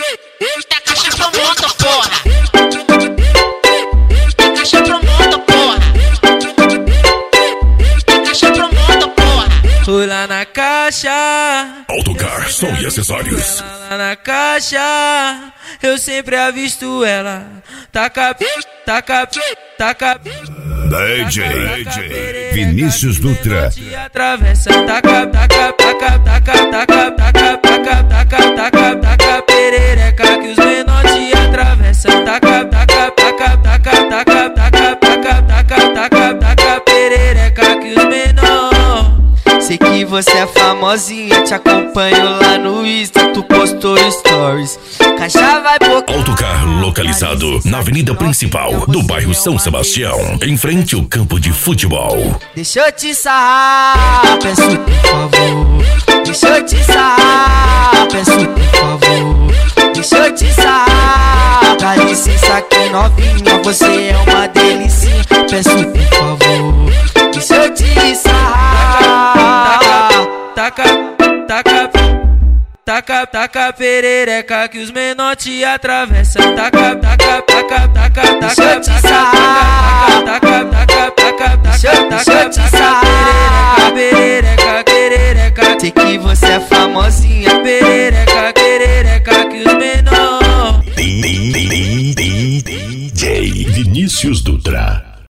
caixa pro mundo, porra. Caixa pro mundo, porra. Caixa pro mundo, porra. Fui lá na caixa, Autocar, som e acessórios. lá na caixa, eu sempre avisto ela. Taca, DJ Vinícius Dutra. atravessa, taca, perereca que os menores te atravessam, taca, perereca que os menores. Sei que você é famosinha, te acompanho lá no Insta, tu postou stories. Caixa vai por Autocar localizado na avenida principal do bairro São Sebastião, em frente ao campo de futebol. Deixa eu te sarrar, peço por favor. Deixa eu te sarrar, peço por favor. Deixa eu te sarrar, dá licença que novinha, você é uma delicinha. Peço por favor. Deixa eu te sarrar. Taca, perereca que os menores te atravessam. Taca, deixa eu te sarrar. Deixa eu te sarrar. Perereca, sei que você é